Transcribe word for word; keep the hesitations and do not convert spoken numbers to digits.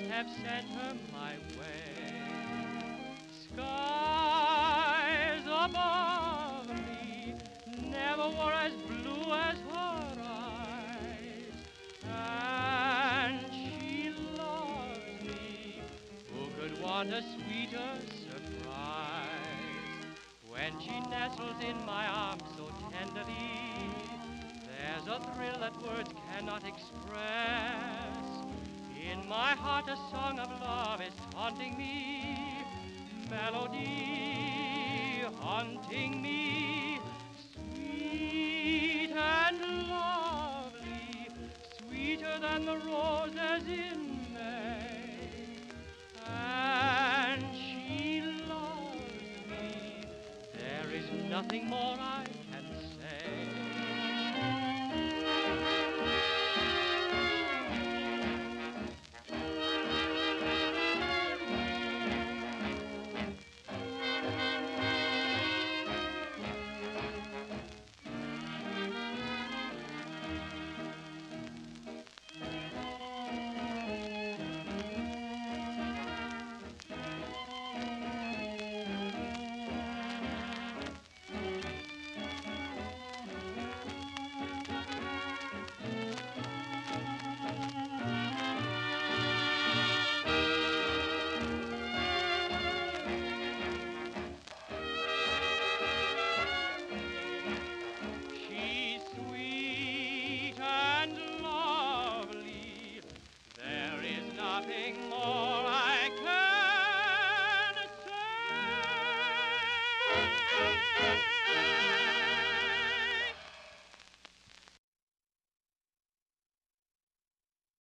have sent her my way. Skies above me never were as blue as her eyes, and she loves me. Who could want a sweeter surprise? When she nestles in my arms so tenderly, there's a thrill that words cannot express. In my heart a song of love is haunting me, melody haunting me, sweet and lovely, sweeter than the roses in May. And she loves me, there is nothing more I